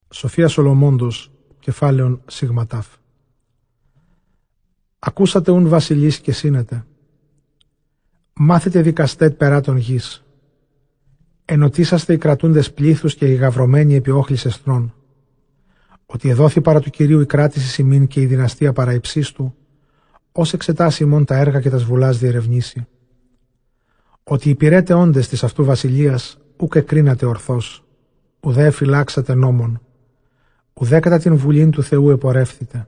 Σοφία Σολομώντος, κεφάλαιον Σιγματάφ. Ακούσατε ουν βασιλείς και σύνετε. Μάθετε δικαστέτ περά των γης. Ενωτήσαστε οι κρατούντες πλήθους και οι γαυρωμένοι επί όχλης εσθρών. Ότι εδόθη παρά του Κυρίου η κράτηση ημίν και η δυναστεία παρά υψίστου, ως εξετάσει ημών τα έργα και τας βουλάς διερευνήσει. Ότι υπηρέτε όντες της αυτού βασιλείας, ουκ εκρίνατε ορθώς, ουδέ εφυλάξατε νόμον, ουδέ κατά την βουλήν του Θεού επορεύθητε.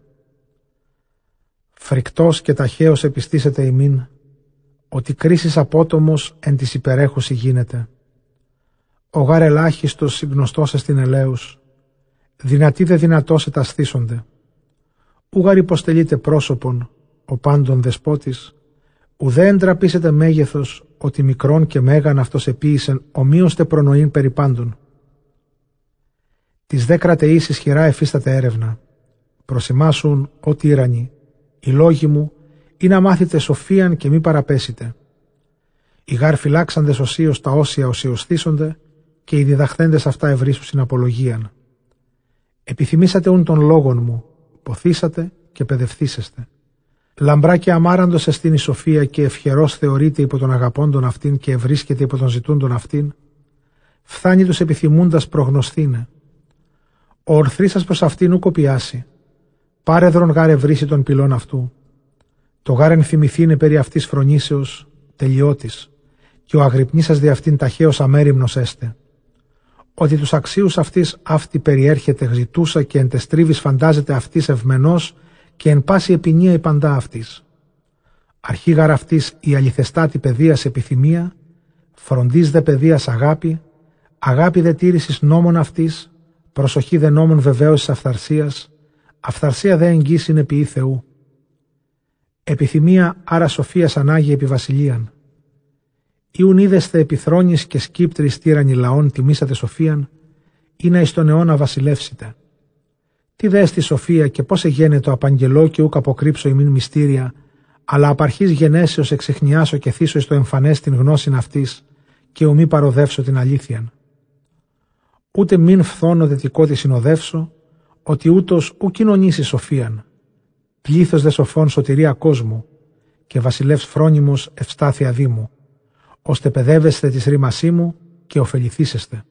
Φρικτός και ταχαίος επιστήσετε ημίν, ότι κρίσης απότομος εν της υπερέχουση γίνεται. Ο γάρ ελάχιστος συγνωστός εστιν ελέους, δυνατοί δε δυνατός ετασθήσονται. Ούγαρ υποστελείτε πρόσωπον, ο πάντων δεσπότης, ουδέ εντραπήσετε μέγεθος, ότι μικρόν και μέγαν αυτός επίησεν ομοίωστε προνοήν περί πάντων. Τις δε κρατεείς ισχυρά εφίσταται έρευνα. Προσημάσουν ο τύρανοι, οι λόγοι μου, ή να μάθετε σοφίαν και μη παραπέσετε. Οι γάρ φυλάξαντες οσίως τα όσια οσιοσθήσονται, και οι διδαχθέντες αυτά ευρύσουσιν απολογίαν. Επιθυμήσατε ούν των λόγων μου, ποθήσατε και παιδευθήσεστε. Λαμπρά και αμάραντος εστίν η σοφία και ευχερός θεωρείται υπό τον αγαπώντων αυτήν και ευρίσκεται υπό τον ζητούντων αυτήν. Φθάνει τους επιθυμούντας προγνωστήνε. Ο ορθρής σας προς αυτήν ου κοπιάσει. Πάρεδρον γάρ ευρύσει των πυλών αυτού. Το γάρ ενθυμηθήνε περί αυτής φρονήσεως τελειώτης, και ο αγρυπνής σας δι' αυτήν ταχαίως αμέριμνος έστε. Ότι τους αξίους αυτής αυτή περιέρχεται γζητούσα και εν τεστρίβης φαντάζεται αυτής ευμενός και εν πάση επινία η παντά αυτής. Αρχήγαρ αυτής η αληθεστάτη παιδείας επιθυμία, φροντίς δε παιδείας αγάπη, αγάπη δε τήρησης νόμων αυτής, προσοχή δε νόμων βεβαίωσης αυθαρσίας, αυθαρσία δε εγγύσιν επί Θεού. Επιθυμία άρα σοφίας ανάγει επί βασιλείαν. Ιουν είδεστε επιθρόνης και σκύπτρης τύρανοι λαών τιμήσατε σοφίαν, ή να εις τον αιώνα βασιλεύσετε. Τι δε έστι σοφία και πώς εγένετο απαγγελώ και ούκ αποκρύψω ημίν μυστήρια, αλλά απαρχής γενέσεως εξεχνιάσω και θύσω εις το εμφανές την γνώσιν αυτής, και ου μη παροδεύσω την αλήθειαν. Ούτε μην φθώνω δετικό τη συνοδεύσω, ότι ούτως ου κοινωνήσει σοφίαν. Πλήθος δε σοφών σωτηρία κόσμου, και βασιλεύς φρόνιμος ευστάθεια δήμου, ώστε παιδεύεστε της ρήμασή μου και ωφεληθήσεστε.